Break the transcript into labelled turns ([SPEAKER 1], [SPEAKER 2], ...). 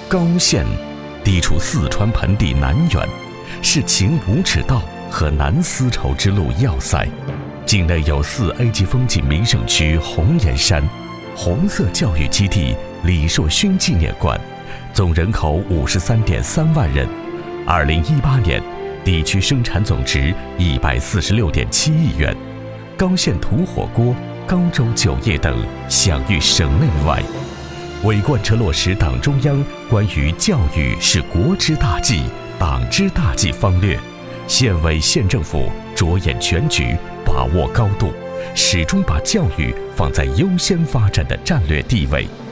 [SPEAKER 1] 高县地处四川盆地南缘，是秦五尺道和南丝绸之路要塞。境内有4A 级风景名胜区红岩山、红色教育基地李硕勋纪念馆，总人口53.3万人。2018年，地区生产总值146.7亿元。高县土火锅、高州酒业等享誉省内外。为贯彻落实党中央关于教育是国之大计、党之大计方略，县委县政府着眼全局，把握高度，始终把教育放在优先发展的战略地位。